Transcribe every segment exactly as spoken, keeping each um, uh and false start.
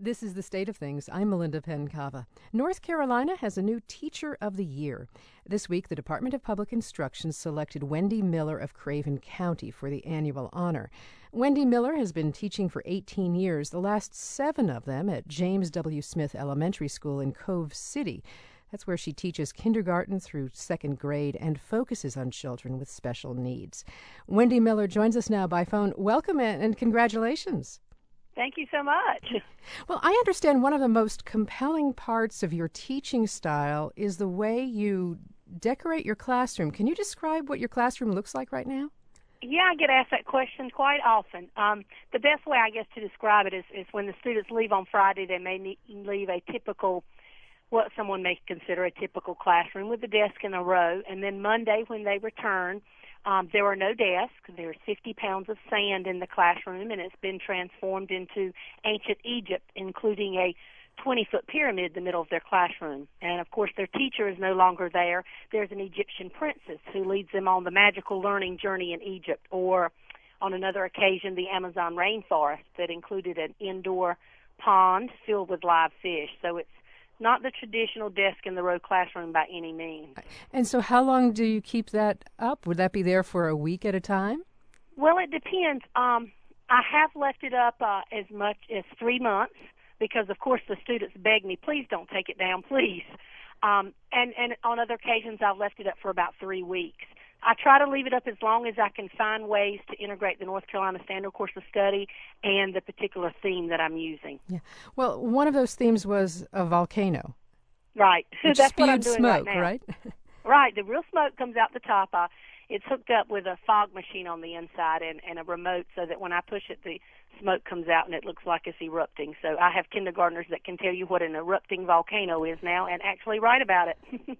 This is the state of things. I'm Melinda Pencava. North Carolina has a new Teacher of the Year. This week, the Department of Public Instruction selected Wendy Miller of Craven County for the annual honor. Wendy Miller has been teaching for eighteen years, the last seven of them at James W. Smith Elementary School in Cove City. That's where she teaches kindergarten through second grade and focuses on children with special needs. Wendy Miller joins us now by phone. Welcome and congratulations. Thank you so much. Well, I understand one of the most compelling parts of your teaching style is the way you decorate your classroom. Can you describe what your classroom looks like right now? Yeah, I get asked that question quite often. Um, the best way, I guess, to describe it is, is when the students leave on Friday, they may need, leave a typical, what someone may consider a typical classroom with a desk in a row. And then Monday, when they return, Um, there are no desks. There's fifty pounds of sand in the classroom, and it's been transformed into ancient Egypt, including a twenty-foot pyramid in the middle of their classroom. And, of course, their teacher is no longer there. There's an Egyptian princess who leads them on the magical learning journey in Egypt, or on another occasion, the Amazon rainforest that included an indoor pond filled with live fish. So it's not the traditional desk in the row classroom by any means. And so how long do you keep that up? Would that be there for a week at a time? Well, it depends. Um, I have left it up uh, as much as three months because, of course, the students beg me, please don't take it down, please. Um, and, and on other occasions, I've left it up for about three weeks. I try to leave it up as long as I can find ways to integrate the North Carolina Standard Course of Study and the particular theme that I'm using. Yeah. Well, one of those themes was a volcano. Right. Which That's spewed what I'm doing smoke, right now. right? Right. The real smoke comes out the top. Uh, it's hooked up with a fog machine on the inside and, and a remote so that when I push it, the smoke comes out and it looks like it's erupting. So I have kindergartners that can tell you what an erupting volcano is now and actually write about it.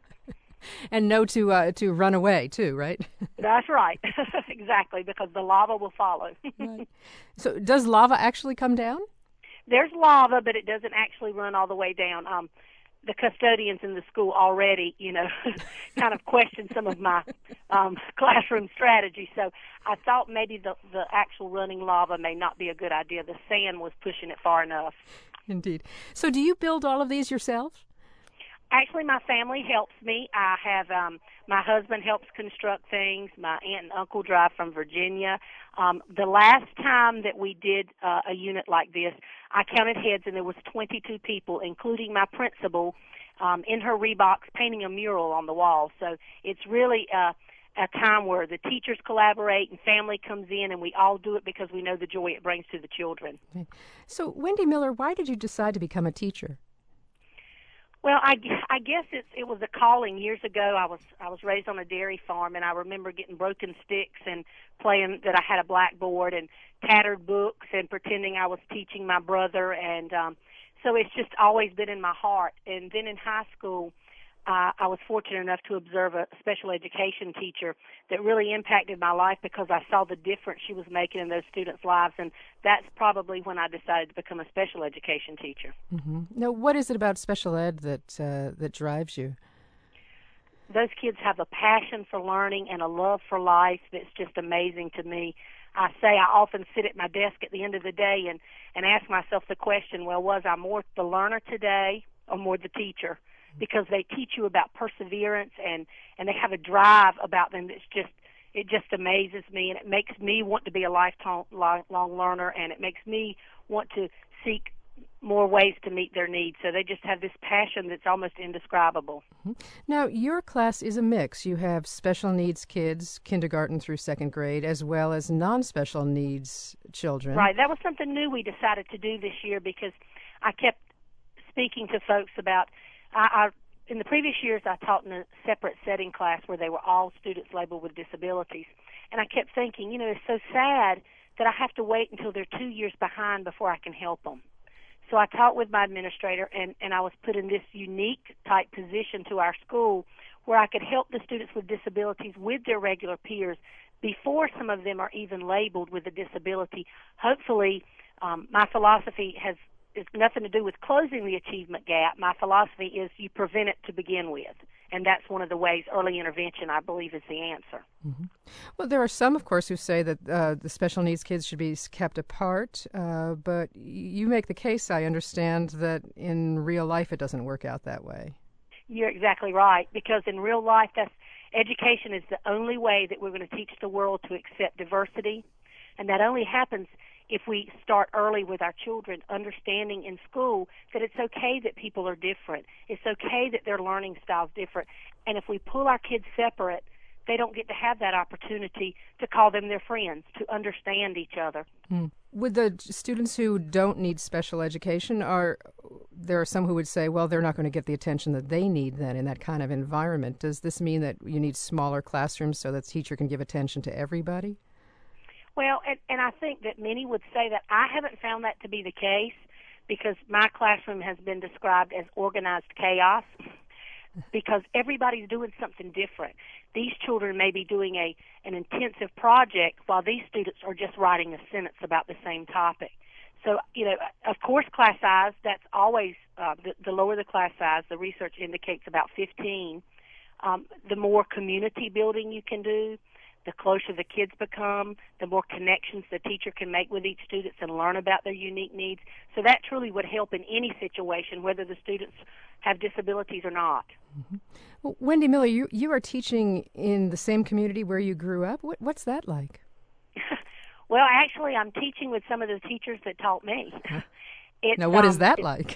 And know to uh, to run away, too, right? That's right. Exactly, because the lava will follow. Right. So does lava actually come down? There's lava, but it doesn't actually run all the way down. Um, the custodians in the school already, you know, kind of question some of my um, classroom strategy. So I thought maybe the, the actual running lava may not be a good idea. The sand was pushing it far enough. Indeed. So do you build all of these yourself? Actually, my family helps me. I have um, my husband helps construct things. My aunt and uncle drive from Virginia. Um, the last time that we did uh, a unit like this, I counted heads, and there was twenty-two people, including my principal, um, in her Reeboks painting a mural on the wall. So it's really uh, a time where the teachers collaborate and family comes in, and we all do it because we know the joy it brings to the children. Okay. So, Wendy Miller, why did you decide to become a teacher? Well, I, I guess it's, it was a calling. Years ago, I was I was raised on a dairy farm, and I remember getting broken sticks and playing that I had a blackboard and tattered books and pretending I was teaching my brother. And um, so it's just always been in my heart. And then in high school, uh, I was fortunate enough to observe a special education teacher that really impacted my life because I saw the difference she was making in those students' lives, and that's probably when I decided to become a special education teacher. Mm-hmm. Now, what is it about special ed that uh, that drives you? Those kids have a passion for learning and a love for life that's just amazing to me. I say I often sit at my desk at the end of the day and, and ask myself the question, well, was I more the learner today or more the teacher? Because they teach you about perseverance and, and they have a drive about them that's just, it just amazes me, and it makes me want to be a lifelong long learner, and it makes me want to seek more ways to meet their needs. So they just have this passion that's almost indescribable. Mm-hmm. Now, your class is a mix. You have special needs kids, kindergarten through second grade, as well as non-special needs children. Right. That was something new we decided to do this year because I kept speaking to folks about I, I, in the previous years, I taught in a separate setting class where they were all students labeled with disabilities. And I kept thinking, you know, it's so sad that I have to wait until they're two years behind before I can help them. So I talked with my administrator, and, and I was put in this unique type position to our school where I could help the students with disabilities with their regular peers before some of them are even labeled with a disability. Hopefully, um, my philosophy has is nothing to do with closing the achievement gap. My philosophy is you prevent it to begin with. And that's one of the ways early intervention, I believe, is the answer. Mm-hmm. Well, there are some, of course, who say that uh, the special needs kids should be kept apart. Uh, but you make the case, I understand, that in real life it doesn't work out that way. You're exactly right, because in real life, that's, education is the only way that we're going to teach the world to accept diversity. And that only happens if we start early with our children, understanding in school that it's okay that people are different. It's okay that their learning style's different. And if we pull our kids separate, they don't get to have that opportunity to call them their friends, to understand each other. Mm. With the students who don't need special education, are there are some who would say, well, they're not going to get the attention that they need then in that kind of environment. Does this mean that you need smaller classrooms so that the teacher can give attention to everybody? Well, and, and I think that many would say that. I haven't found that to be the case because my classroom has been described as organized chaos because everybody's doing something different. These children may be doing a an intensive project while these students are just writing a sentence about the same topic. So, you know, of course, class size, that's always, uh, the, the lower the class size, the research indicates about fifteen. Um, the more community building you can do, the closer the kids become, the more connections the teacher can make with each student and learn about their unique needs. So that truly would help in any situation, whether the students have disabilities or not. Mm-hmm. Well, Wendy Miller, you, you are teaching in the same community where you grew up. What, what's that like? Well, actually, I'm teaching with some of the teachers that taught me. Huh? It, now, what um, is that it, like?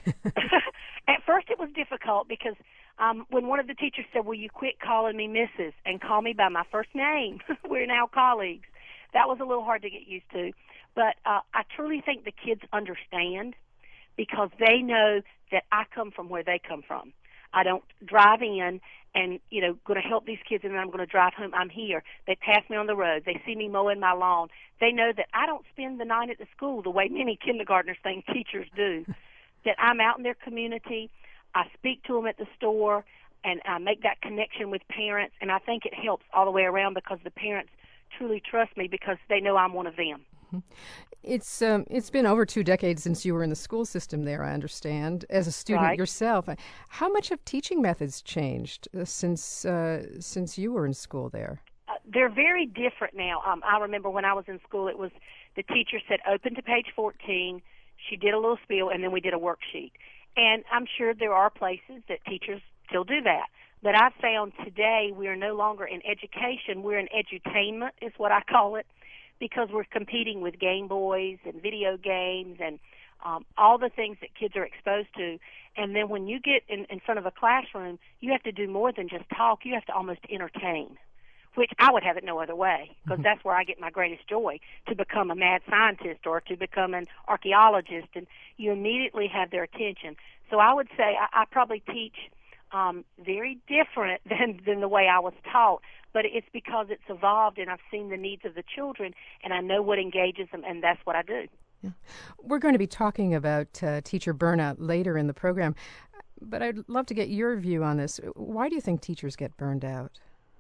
At first, it was difficult because um, when one of the teachers said, will you quit calling me Missus and call me by my first name? We're now colleagues. That was a little hard to get used to. But uh, I truly think the kids understand because they know that I come from where they come from. I don't drive in and, you know, going to help these kids and then I'm going to drive home. I'm here. They pass me on the road. They see me mowing my lawn. They know that I don't spend the night at the school the way many kindergartners think teachers do, that I'm out in their community. I speak to them at the store, and I make that connection with parents, and I think it helps all the way around because the parents truly trust me because they know I'm one of them. It's um, it's been over two decades since you were in the school system there, I understand, as a student Right. yourself. How much have teaching methods changed uh, since uh, since you were in school there? Uh, they're very different now. Um, I remember when I was in school, it was the teacher said, open to page fourteen. She did a little spiel, and then we did a worksheet. And I'm sure there are places that teachers still do that. But I've found today we are no longer in education. We're in edutainment is what I call it, because we're competing with Game Boys and video games and um, all the things that kids are exposed to. And then when you get in, in front of a classroom, you have to do more than just talk. You have to almost entertain, which I would have it no other way, because that's where I get my greatest joy, to become a mad scientist or to become an archaeologist, and you immediately have their attention. So I would say I, I probably teach um, very different than, than the way I was taught, but it's because it's evolved and I've seen the needs of the children and I know what engages them, and that's what I do. Yeah. We're going to be talking about uh, teacher burnout later in the program, but I'd love to get your view on this. Why do you think teachers get burned out?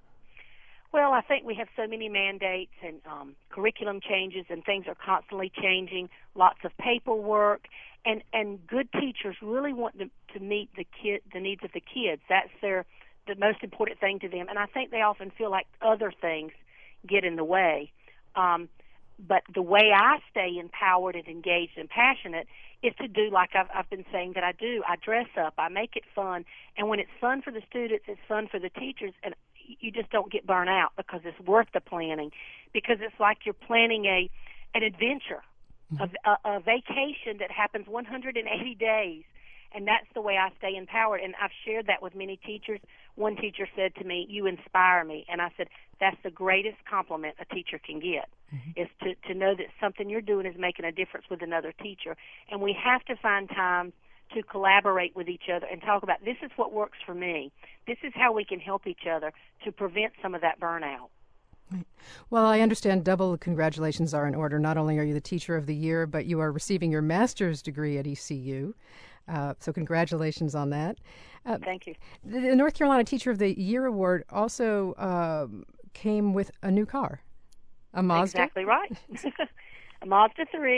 Well, I think we have so many mandates and um, curriculum changes, and things are constantly changing, lots of paperwork, and, and good teachers really want to, to meet the kid, the needs of the kids. That's their the most important thing to them, and I think they often feel like other things get in the way. Um, but the way I stay empowered and engaged and passionate is to do like I've, I've been saying that I do. I dress up. I make it fun. And when it's fun for the students, it's fun for the teachers, and you just don't get burnt out because it's worth the planning, because it's like you're planning a an adventure, mm-hmm. a, a vacation that happens one hundred eighty days, and that's the way I stay empowered. And I've shared that with many teachers. One teacher said to me, "You inspire me," and I said, that's the greatest compliment a teacher can get, mm-hmm. is to, to know that something you're doing is making a difference with another teacher. And we have to find time to collaborate with each other and talk about, this is what works for me. This is how we can help each other to prevent some of that burnout. Right. Well, I understand double congratulations are in order. Not only are you the Teacher of the Year, but you are receiving your master's degree at E C U. Uh, so congratulations on that. Uh, Thank you. The, the North Carolina Teacher of the Year Award also um, came with a new car, a Mazda. Exactly right. A Mazda three.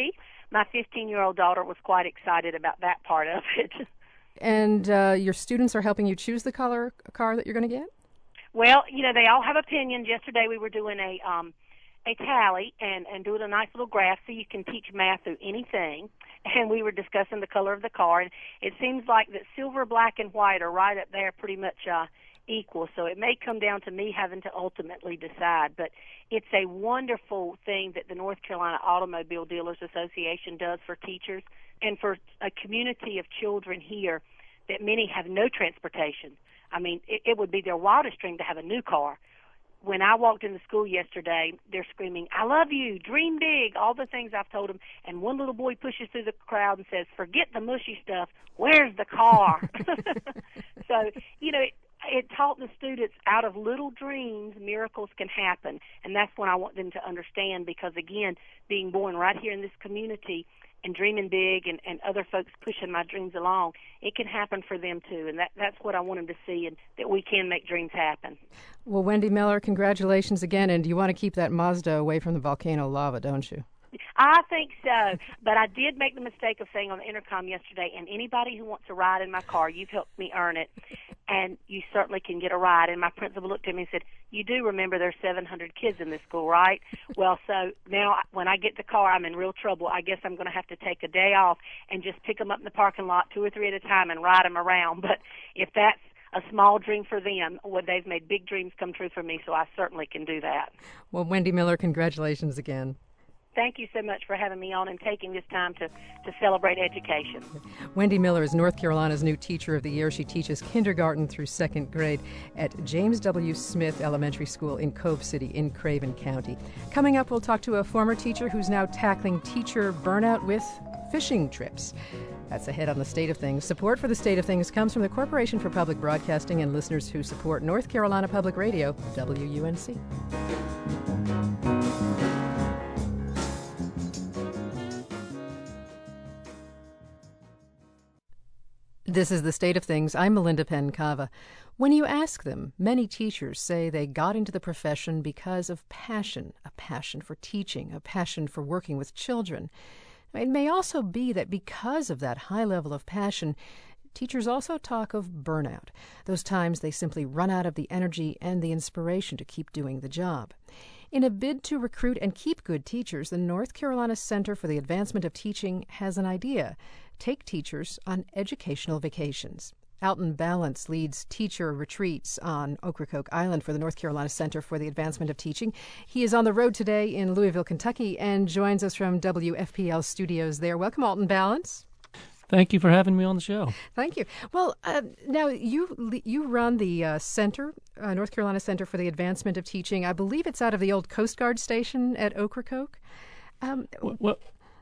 my fifteen-year-old daughter was quite excited about that part of it. And uh, your students are helping you choose the color car that you're going to get? Well, you know, they all have opinions. Yesterday we were doing a um, a tally and, and doing a nice little graph so you can teach math through anything. And we were discussing the color of the car. And it seems like that silver, black, and white are right up there pretty much uh, equal. So it may come down to me having to ultimately decide. But it's a wonderful thing that the North Carolina Automobile Dealers Association does for teachers and for a community of children here that many have no transportation. I mean, it, it would be their wildest dream to have a new car. When I walked into school yesterday, they're screaming, "I love you, dream big," all the things I've told them. And one little boy pushes through the crowd and says, "Forget the mushy stuff. Where's the car?" So, you know, it, it taught the students out of little dreams, miracles can happen. And that's what I want them to understand because, again, being born right here in this community and dreaming big and, and other folks pushing my dreams along, it can happen for them too. And that, that's what I want them to see, and that we can make dreams happen. Well, Wendy Miller, congratulations again. And you want to keep that Mazda away from the volcano lava, don't you? I think so, but I did make the mistake of saying on the intercom yesterday, and anybody who wants to ride in my car, you've helped me earn it, and you certainly can get a ride. And my principal looked at me and said, "You do remember there's seven hundred kids in this school, right?" Well, so now when I get the car, I'm in real trouble. I guess I'm going to have to take a day off and just pick them up in the parking lot, two or three at a time, and ride them around. But if that's a small dream for them, well, they've made big dreams come true for me, so I certainly can do that. Well, Wendy Miller, congratulations again. Thank you so much for having me on and taking this time to, to celebrate education. Wendy Miller is North Carolina's new Teacher of the Year. She teaches kindergarten through second grade at James W. Smith Elementary School in Cove City in Craven County. Coming up, we'll talk to a former teacher who's now tackling teacher burnout with fishing trips. That's ahead on The State of Things. Support for The State of Things comes from the Corporation for Public Broadcasting and listeners who support North Carolina Public Radio, W U N C. This is The State of Things. I'm Melinda Penn-Cava. When you ask them, many teachers say they got into the profession because of passion, a passion for teaching, a passion for working with children. It may also be that because of that high level of passion, teachers also talk of burnout, those times they simply run out of the energy and the inspiration to keep doing the job. In a bid to recruit and keep good teachers, the North Carolina Center for the Advancement of Teaching has an idea: take teachers on educational vacations. Alton Balance leads teacher retreats on Ocracoke Island for the North Carolina Center for the Advancement of Teaching. He is on the road today in Louisville, Kentucky, and joins us from W F P L studios there. Welcome, Alton Balance. Thank you for having me on the show. Thank you. Well, uh, now you you run the uh, center, uh, North Carolina Center for the Advancement of Teaching. I believe it's out of the old Coast Guard station at Ocracoke. Um, well,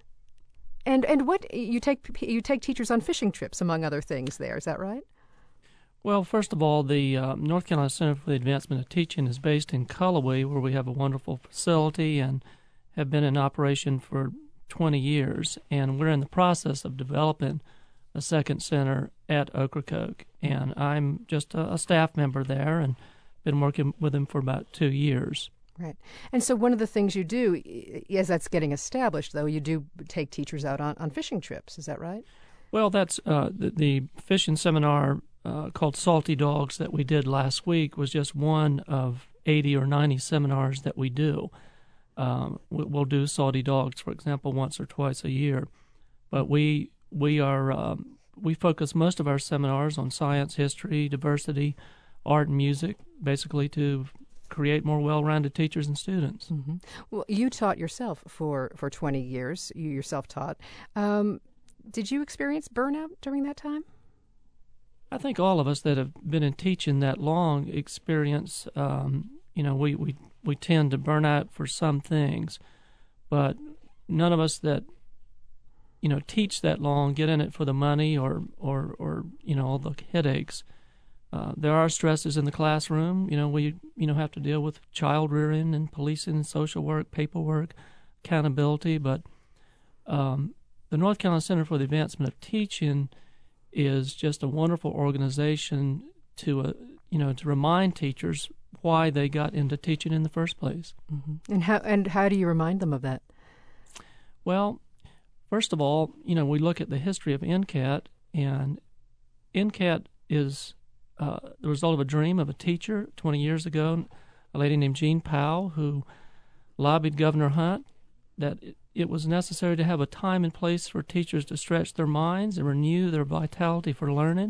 and and what you take you take teachers on fishing trips, among other things. There, is that right? Well, first of all, the uh, North Carolina Center for the Advancement of Teaching is based in Cullowhee, where we have a wonderful facility and have been in operation for twenty years, and we're in the process of developing a second center at Ocracoke, and I'm just a, a staff member there and been working with them for about two years. Right. And so one of the things you do, as that's getting established, though, you do take teachers out on, on fishing trips. Is that right? Well, that's uh, the, the fishing seminar uh, called Salty Dogs that we did last week was just one of eighty or ninety seminars that we do. Um, we'll do Salty Dogs, for example, once or twice a year. But we we are um, we focus most of our seminars on science, history, diversity, art, and music, basically to create more well-rounded teachers and students. Mm-hmm. Well, you taught yourself for, for twenty years. You yourself taught. Um, did you experience burnout during that time? I think all of us that have been in teaching that long experience, um, you know, we, we, we tend to burn out for some things, but none of us that, you know, teach that long get in it for the money or, or, or you know, all the headaches. Uh, there are stresses in the classroom. You know, we you know have to deal with child rearing and policing and social work, paperwork, accountability. But um, the North Carolina Center for the Advancement of Teaching is just a wonderful organization to uh, you know to remind teachers why they got into teaching in the first place. Mm-hmm. And how and how do you remind them of that? Well, First of all, you know, we look at the history of N C A T, and N C A T is uh, the result of a dream of a teacher twenty years ago, a lady named Jean Powell, who lobbied Governor Hunt that it, it was necessary to have a time and place for teachers to stretch their minds and renew their vitality for learning.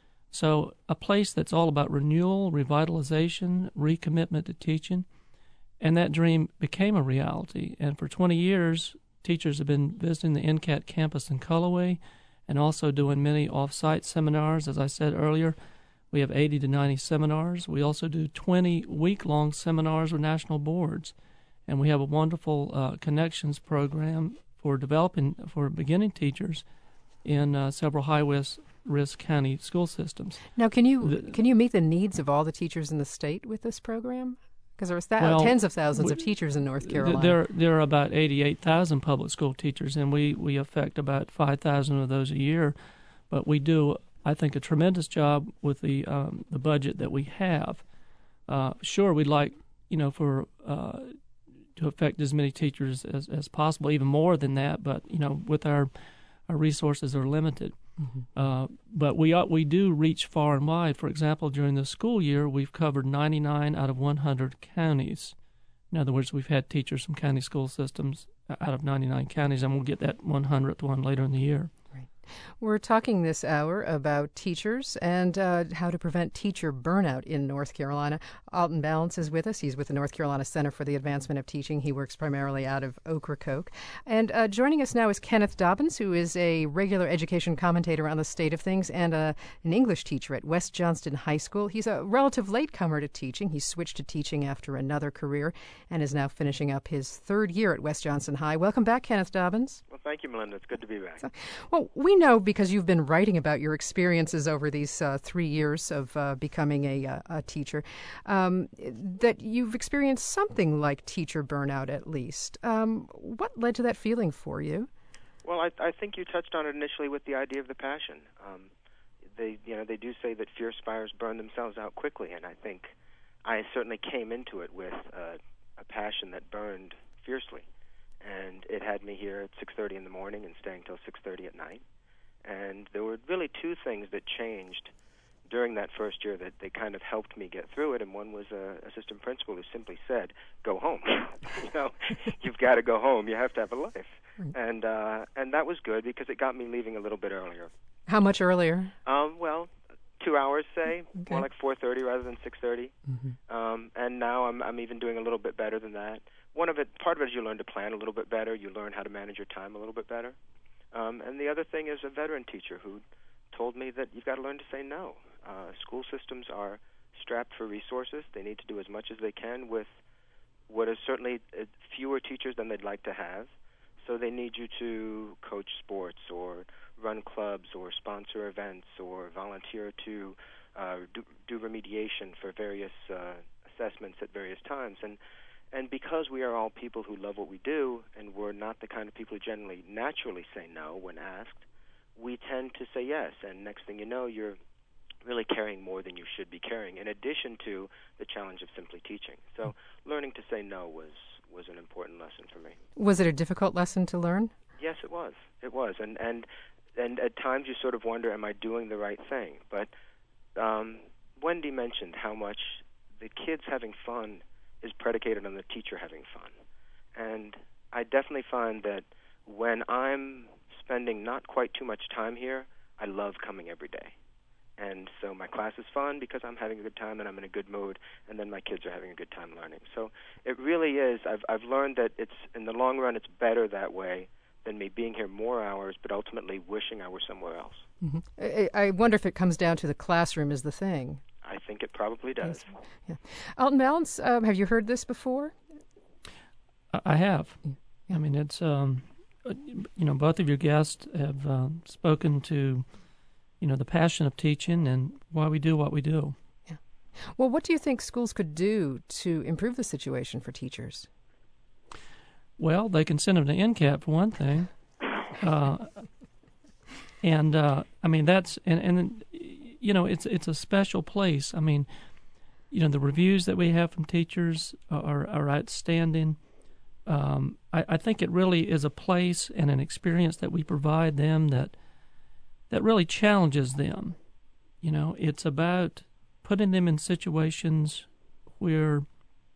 So a place that's all about renewal, revitalization, recommitment to teaching. And that dream became a reality. And for twenty years, teachers have been visiting the N C A T campus in Cullowhee and also doing many off-site seminars. As I said earlier, we have eighty to ninety seminars. We also do twenty week-long seminars with national boards. And we have a wonderful uh, connections program for developing, for beginning teachers in uh, several high-risk risk county school systems. Now, can you the, can you meet the needs of all the teachers in the state with this program? Because there are th- well, tens of thousands we, of teachers in North Carolina. There, there are about eighty-eight thousand public school teachers, and we, we affect about five thousand of those a year. But we do, I think, a tremendous job with the um, the budget that we have. Uh, sure, we'd like, you know, for uh, to affect as many teachers as, as possible, even more than that. But you know, with our our resources are limited. Mm-hmm. Uh, but we uh, we do reach far and wide. For example, during the school year, we've covered ninety-nine out of one hundred counties. In other words, we've had teachers from county school systems out of ninety-nine counties, and we'll get that one hundredth one later in the year. Right. We're talking this hour about teachers and uh, how to prevent teacher burnout in North Carolina. Alton Ballance is with us. He's with the North Carolina Center for the Advancement of Teaching. He works primarily out of Ocracoke. And uh, joining us now is Kenneth Dobbins, who is a regular education commentator on the state of things and uh, an English teacher at West Johnston High School. He's a relative latecomer to teaching. He switched to teaching after another career and is now finishing up his third year at West Johnston High. Welcome back, Kenneth Dobbins. Well, thank you, Melinda. It's good to be back. So, well, we know because you've been writing about your experiences over these uh, three years of uh, becoming a, uh, a teacher, um, that you've experienced something like teacher burnout at least. Um, what led to that feeling for you? Well, I, I think you touched on it initially with the idea of the passion. Um, they, you know, they do say that fierce fires burn themselves out quickly, and I think I certainly came into it with uh, a passion that burned fiercely, and it had me here at six thirty in the morning and staying till six thirty at night. And there were really two things that changed during that first year that they kind of helped me get through it, and one was a assistant principal who simply said, "Go home." you know, you've got to go home. You have to have a life, and uh, and that was good because it got me leaving a little bit earlier. How much earlier? Um, well, two hours, say, okay. more like four thirty rather than six thirty. Mm-hmm. Um, and now I'm I'm even doing a little bit better than that. One of it, part of it is you learn to plan a little bit better. You learn how to manage your time a little bit better. Um, and the other thing is a veteran teacher who told me that you've got to learn to say no. Uh, school systems are strapped for resources. They need to do as much as they can with what is certainly uh, fewer teachers than they'd like to have. So they need you to coach sports or run clubs or sponsor events or volunteer to uh, do, do remediation for various uh, assessments at various times. And And because we are all people who love what we do, and we're not the kind of people who generally naturally say no when asked, we tend to say yes. And next thing you know, you're really carrying more than you should be carrying, in addition to the challenge of simply teaching. So learning to say no was, was an important lesson for me. Was it a difficult lesson to learn? Yes, it was. It was. And, and, and at times you sort of wonder, am I doing the right thing? But um, Wendy mentioned how much the kids having fun is predicated on the teacher having fun. And I definitely find that when I'm spending not quite too much time here, I love coming every day. And so my class is fun because I'm having a good time and I'm in a good mood, and then my kids are having a good time learning. So it really is, I've, I've learned that it's in the long run it's better that way than me being here more hours, but ultimately wishing I were somewhere else. Mm-hmm. I, I wonder if it comes down to the classroom is the thing. I think it probably does. Yes. Yeah. Alton Ballance, um, have you heard this before? I have. Yeah. I mean, it's, um, you know, both of your guests have uh, spoken to, you know, the passion of teaching and why we do what we do. Yeah. Well, what do you think schools could do to improve the situation for teachers? Well, they can send them to N C A T for one thing. Uh, and, uh, I mean, that's, and, and you know, it's it's a special place. I mean, you know, the reviews that we have from teachers are, are outstanding. um, I, I think it really is a place and an experience that we provide them that that really challenges them. You know, it's about putting them in situations where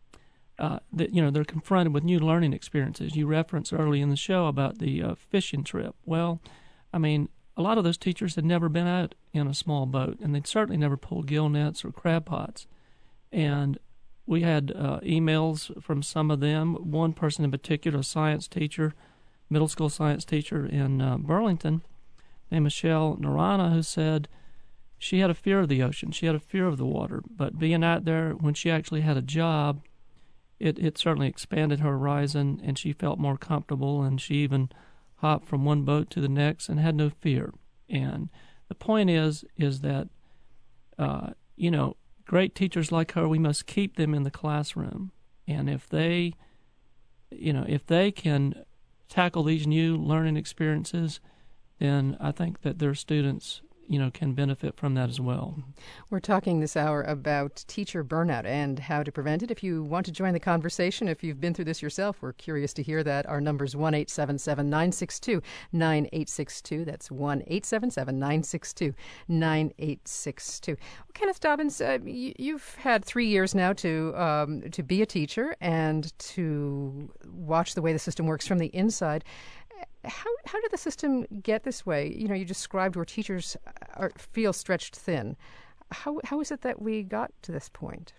uh, that you know they're confronted with new learning experiences. You referenced early in the show about the uh, fishing trip. Well, I mean, a lot of those teachers had never been out in a small boat, and they'd certainly never pulled gill nets or crab pots. And we had uh, emails from some of them. One person in particular, a science teacher, middle school science teacher in uh, Burlington, named Michelle Narana, who said she had a fear of the ocean. She had a fear of the water. But being out there, when she actually had a job, it, it certainly expanded her horizon, and she felt more comfortable, and she even hopped from one boat to the next and had no fear. And the point is, is that, uh, you know, great teachers like her, we must keep them in the classroom. And if they, you know, if they can tackle these new learning experiences, then I think that their students, you know, can benefit from that as well. We're talking this hour about teacher burnout and how to prevent it. If you want to join the conversation, if you've been through this yourself, we're curious to hear that. Our number is one eight seven seven, nine six two, nine eight six two. That's one eight seven seven, nine six two, nine eight six two. Well, Kenneth Dobbins, uh, you, you've had three years now to um, to be a teacher and to watch the way the system works from the inside. How how did the system get this way? You know, you described where teachers are, feel stretched thin. How how is it that we got to this point?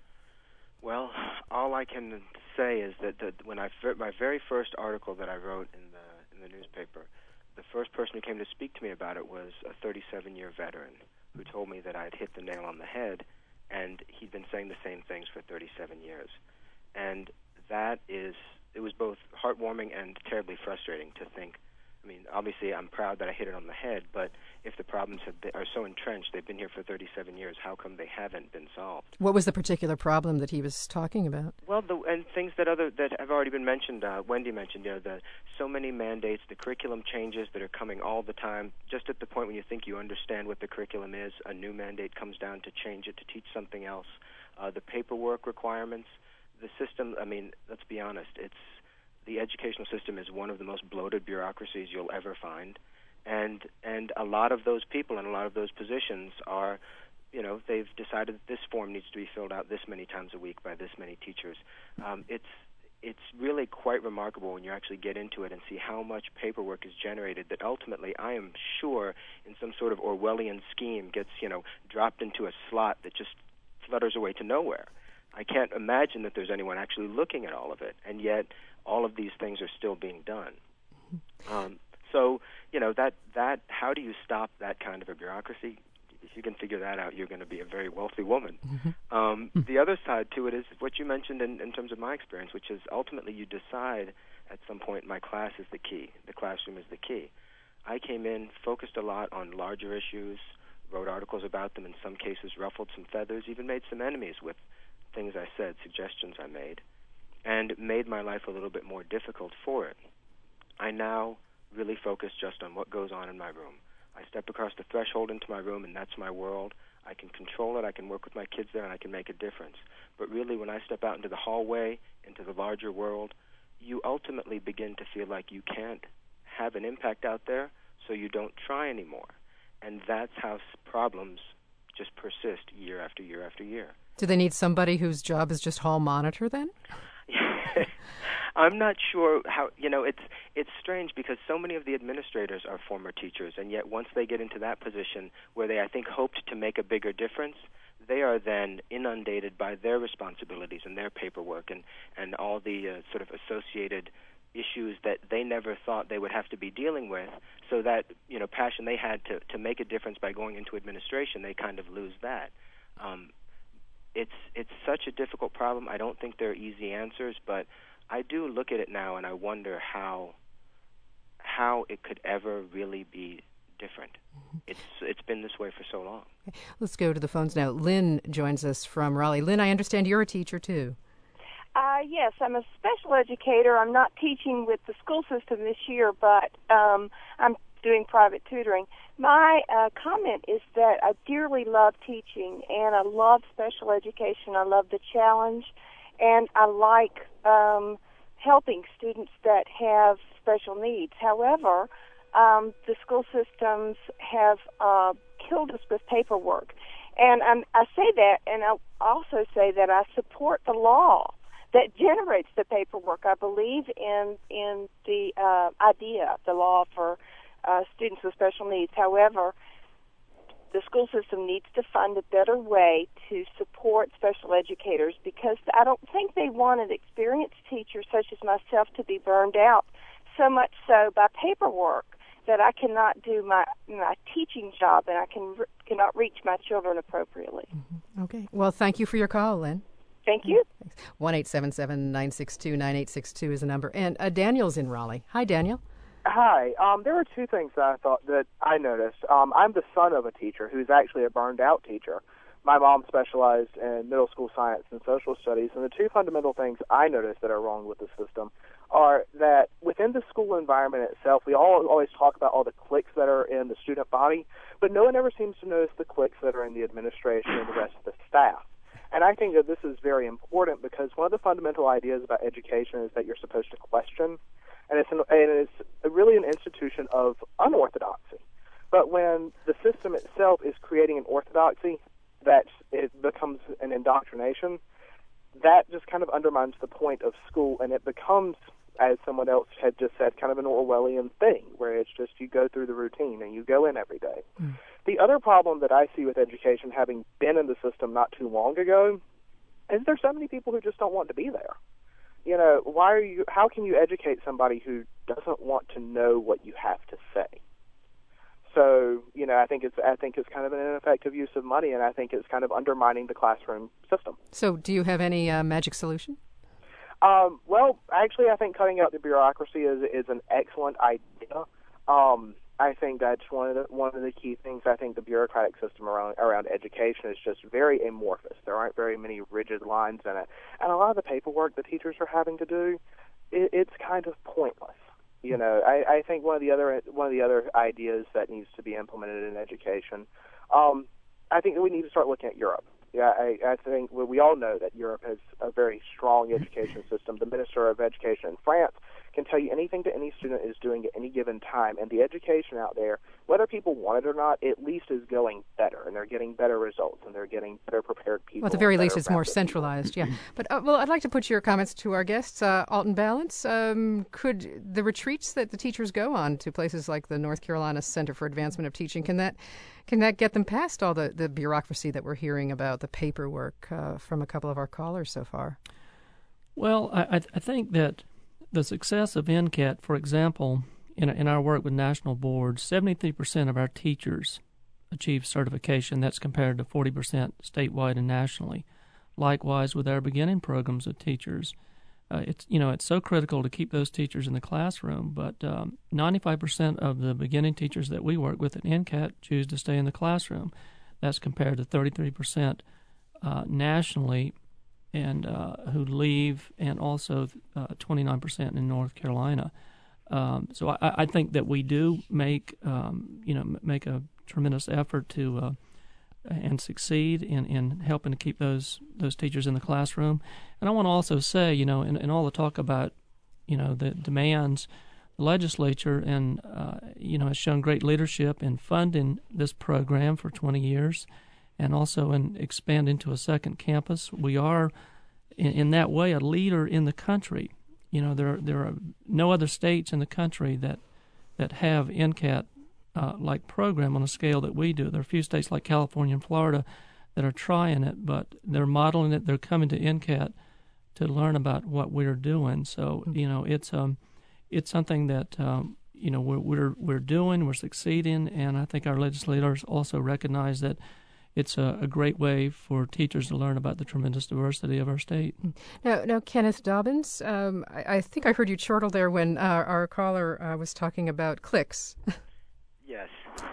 Well, all I can say is that the, when I my very first article that I wrote in the in the newspaper, the first person who came to speak to me about it was a thirty-seven-year veteran who told me that I had hit the nail on the head, and he'd been saying the same things for thirty-seven years, and that is. It was both heartwarming and terribly frustrating to think. I mean, obviously, I'm proud that I hit it on the head, but if the problems have been, are so entrenched, they've been here for thirty-seven years, how come they haven't been solved? What was the particular problem that he was talking about? Well, the, and things that other that have already been mentioned, uh, Wendy mentioned, you know, the so many mandates, the curriculum changes that are coming all the time. Just at the point when you think you understand what the curriculum is, a new mandate comes down to change it, to teach something else. Uh, the paperwork requirements. The system, I mean, let's be honest, it's the educational system is one of the most bloated bureaucracies you'll ever find. And and a lot of those people in a lot of those positions are, you know, they've decided that this form needs to be filled out this many times a week by this many teachers. Um, it's it's really quite remarkable when you actually get into it and see how much paperwork is generated that ultimately, I am sure, in some sort of Orwellian scheme gets, you know, dropped into a slot that just flutters away to nowhere. I can't imagine that there's anyone actually looking at all of it, and yet all of these things are still being done. Um, so, you know, that, that how do you stop that kind of a bureaucracy? If you can figure that out, you're going to be a very wealthy woman. Mm-hmm. Um, the other side to it is what you mentioned in, in terms of my experience, which is ultimately you decide at some point my class is the key. The classroom is the key. I came in, focused a lot on larger issues, wrote articles about them, in some cases ruffled some feathers, even made some enemies with things I said, suggestions I made, and made my life a little bit more difficult for it. I now really focus just on what goes on in my room. I step across the threshold into my room, and that's my world. I can control it, I can work with my kids there, and I can make a difference. But really, when I step out into the hallway, into the larger world, you ultimately begin to feel like you can't have an impact out there, so you don't try anymore. And that's how problems just persist year after year after year. Do they need somebody whose job is just hall monitor then? I'm not sure how, you know, it's it's strange because so many of the administrators are former teachers, and yet once they get into that position where they, I think, hoped to make a bigger difference, they are then inundated by their responsibilities and their paperwork and, and all the uh, sort of associated issues that they never thought they would have to be dealing with, so that, you know, passion they had to, to make a difference by going into administration, they kind of lose that. Um, It's it's such a difficult problem. I don't think there are easy answers, but I do look at it now and I wonder how how it could ever really be different. Mm-hmm. It's it's been this way for so long. Okay. Let's go to the phones now. Lynn joins us from Raleigh. Lynn, I understand you're a teacher too. Uh, yes, I'm a special educator. I'm not teaching with the school system this year, but um, I'm doing private tutoring. My uh, comment is that I dearly love teaching, and I love special education. I love the challenge, and I like um, helping students that have special needs. However, um, the school systems have uh, killed us with paperwork. And um, I say that, and I also say that I support the law that generates the paperwork. I believe in in the uh, idea, the law for uh, students with special needs. However, the school system needs to find a better way to support special educators, because I don't think they want an experienced teacher such as myself to be burned out so much so by paperwork that I cannot do my my teaching job and I can cannot reach my children appropriately. Mm-hmm. Okay. Well, thank you for your call, Lynn. Thank you. one eight seven seven, nine six two, nine eight six two is the number. And uh, Daniel's in Raleigh. Hi, Daniel. Hi. Um, there were two things that I thought that I noticed. Um, I'm the son of a teacher who's actually a burned-out teacher. My mom specialized in middle school science and social studies, and the two fundamental things I noticed that are wrong with the system are that within the school environment itself, we all always talk about all the cliques that are in the student body, but no one ever seems to notice the cliques that are in the administration and the rest of the staff. And I think that this is very important because one of the fundamental ideas about education is that you're supposed to question, and it's, an, and it's really an institution of unorthodoxy. But when the system itself is creating an orthodoxy that it becomes an indoctrination, that just kind of undermines the point of school, and it becomes, as someone else had just said, kind of an Orwellian thing, where it's just you go through the routine and you go in every day. Mm. The other problem that I see with education, having been in the system not too long ago, is there's so many people who just don't want to be there. You know, why are you? How can you educate somebody who doesn't want to know what you have to say? So, you know, I think it's I think it's kind of an ineffective use of money, and I think it's kind of undermining the classroom system. So, do you have any uh, magic solution? Um, well, actually, I think cutting out the bureaucracy is is an excellent idea. Um, I think that's one of the one of the key things. I think the bureaucratic system around around education is just very amorphous. There aren't very many rigid lines in it, and a lot of the paperwork the teachers are having to do, it, it's kind of pointless. You know, I, I think one of the other one of the other ideas that needs to be implemented in education, um, I think that we need to start looking at Europe. Yeah, I, I think well, we all know that Europe has a very strong education system. The Minister of Education in France can tell you anything that any student is doing at any given time, and the education out there, whether people want it or not, at least is going better, and they're getting better results, and they're getting better prepared people. Well, at the very least, it's more people. centralized, yeah. But, uh, well, I'd like to put your comments to our guests. Uh, Alton Ballance, um, could the retreats that the teachers go on to places like the North Carolina Center for Advancement of Teaching, can that can that get them past all the, the bureaucracy that we're hearing about, the paperwork uh, from a couple of our callers so far? Well, I, I think that the success of N C A T, for example, in, in our work with national boards, seventy-three percent of our teachers achieve certification. That's compared to forty percent statewide and nationally. Likewise, with our beginning programs of teachers, uh, it's you know it's so critical to keep those teachers in the classroom. But um, ninety-five percent of the beginning teachers that we work with at N C A T choose to stay in the classroom. That's compared to thirty-three percent uh, nationally, and uh, who leave, and also uh, twenty-nine percent in North Carolina. Um, so I, I think that we do make um, you know make a tremendous effort to uh, and succeed in, in helping to keep those those teachers in the classroom. And I want to also say, you know, in, in all the talk about you know the demands, the legislature and uh, you know has shown great leadership in funding this program for twenty years. And also in expanding to a second campus. We are, in, in that way, a leader in the country. You know, there there are no other states in the country that that have N C A T uh, like program on a scale that we do. There are a few states like California and Florida that are trying it, but they're modeling it. They're coming to N C A T to learn about what we're doing. So you know, it's um, it's something that um, you know we're we're we're doing. We're succeeding, and I think our legislators also recognize that. It's a, a great way for teachers to learn about the tremendous diversity of our state. Now, now Kenneth Dobbins, um, I, I think I heard you chortle there when uh, our caller uh, was talking about cliques. Yes.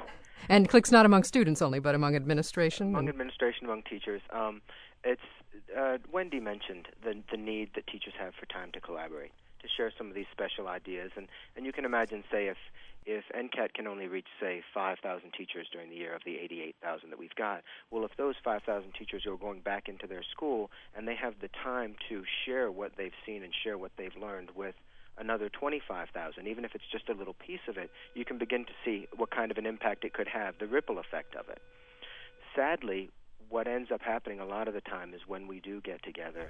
And cliques not among students only, but among administration? Among and... administration, among teachers. Um, it's uh, Wendy mentioned the the need that teachers have for time to collaborate. to share some of these special ideas. And, and you can imagine, say, if if N C A T can only reach, say, five thousand teachers during the year of the eighty-eight thousand that we've got, well, if those five thousand teachers are going back into their school and they have the time to share what they've seen and share what they've learned with another twenty-five thousand, even if it's just a little piece of it, you can begin to see what kind of an impact it could have, the ripple effect of it. Sadly, what ends up happening a lot of the time is when we do get together,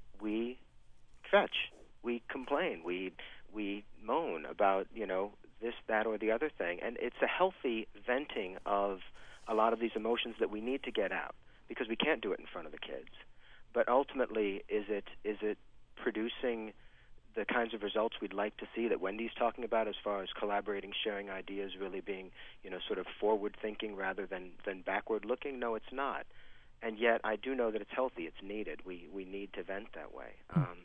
we fetch, we complain, we we moan about, you know, this, that, or the other thing. And it's a healthy venting of a lot of these emotions that we need to get out, because we can't do it in front of the kids. But ultimately, is it is it producing the kinds of results we'd like to see that Wendy's talking about, as far as collaborating, sharing ideas, really being, you know, sort of forward-thinking rather than, than backward-looking? No, it's not. And yet, I do know that it's healthy. It's needed. We we need to vent that way. Um,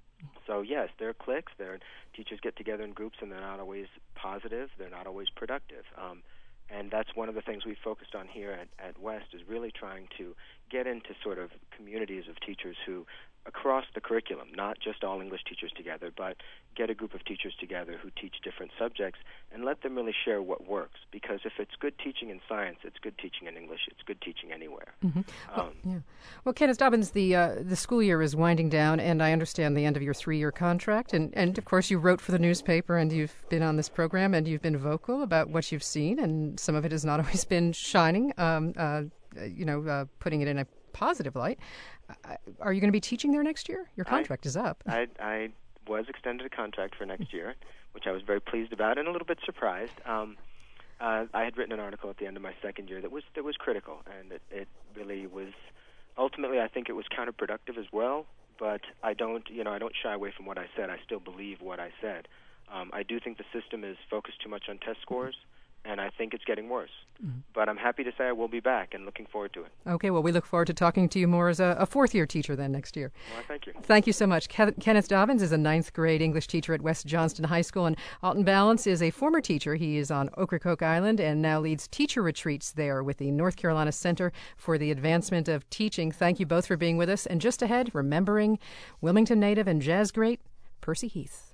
so, yes, there are cliques. There are, teachers get together in groups, and they're not always positive. They're not always productive. Um, and that's one of the things we focused on here at, at West, is really trying to get into sort of communities of teachers who, across the curriculum, not just all English teachers together, but get a group of teachers together who teach different subjects and let them really share what works. Because if it's good teaching in science, it's good teaching in English, it's good teaching anywhere. Mm-hmm. Well, Um, yeah. Well, Kenneth Dobbins, the uh, the school year is winding down, and I understand the end of your three-year contract. And, and, of course, you wrote for the newspaper, and you've been on this program, and you've been vocal about what you've seen, and some of it has not always been shining, um, uh, you know, uh, putting it in a positive light. Uh, are you going to be teaching there next year? Your contract I, is up. I, I was extended a contract for next year, which I was very pleased about and a little bit surprised. Um, uh, I had written an article at the end of my second year that was that was critical, and it, it really was. Ultimately, I think it was counterproductive as well. But I don't, you know, I don't shy away from what I said. I still believe what I said. Um, I do think the system is focused too much on test scores, and I think it's getting worse. Mm-hmm. But I'm happy to say I will be back and looking forward to it. Okay, well, we look forward to talking to you more as a, a fourth-year teacher then next year. Well, thank you. Thank you so much. Ke- Kenneth Dobbins is a ninth-grade English teacher at West Johnston High School, and Alton Balance is a former teacher. He is on Ocracoke Island and now leads teacher retreats there with the North Carolina Center for the Advancement of Teaching. Thank you both for being with us. And just ahead, remembering Wilmington native and jazz great Percy Heath.